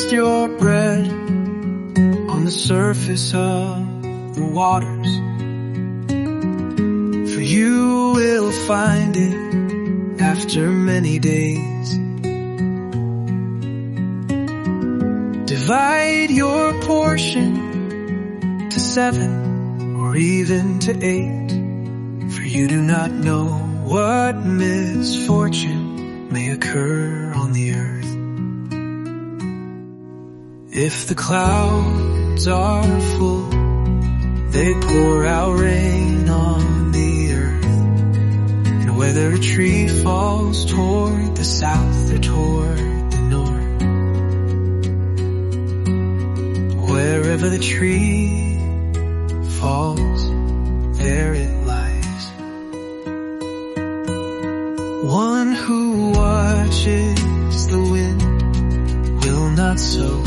cast your bread on the surface of the waters, for you will find it after many days. Divide your portion to 7 or even to 8, for you do not know what misfortune may occur on the earth. If the clouds are full, they pour out rain on the earth. And whether a tree falls toward the south or toward the north, wherever the tree falls, there it lies. One who watches the wind will not sow,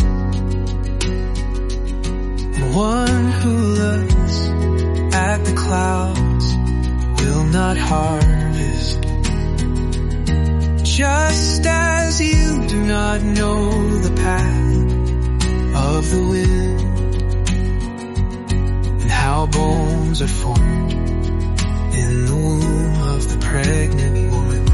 one who looks at the clouds will not harvest. Just as you do not know the path of the wind and how bones are formed in the womb of the pregnant woman,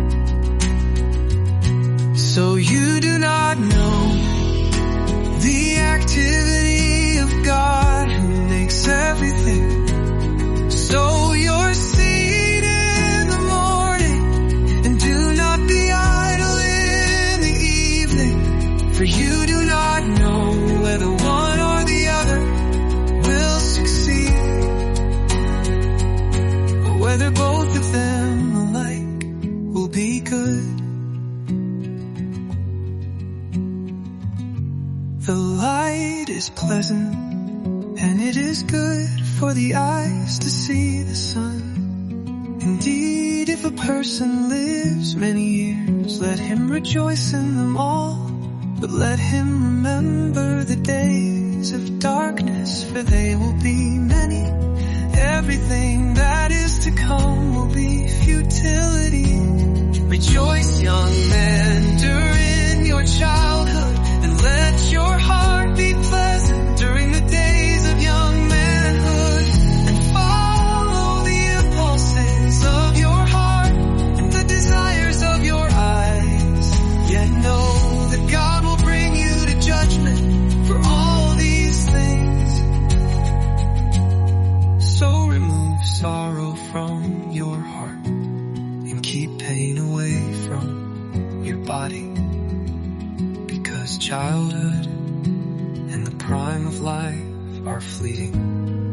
so you do not know the activity of God who makes everything. Sow your seed in the morning and do not be idle in the evening, for you do not know whether one or the other will succeed, or whether both of them alike will be good. The light is pleasant, and it is good for the eyes to see the sun. Indeed, if a person lives many years, let him rejoice in them all. But let him remember the days of darkness, for they will be many. Everything that is to come will be futility. Rejoice, young man, during your childhood, and let your heart be pleasant during the days of young manhood, and follow the impulses of your heart and the desires of your eyes. Yet know that God will bring you to judgment for all these things. So remove sorrow from your heart and keep pain away from your body, because childhood and the prime of life are fleeting,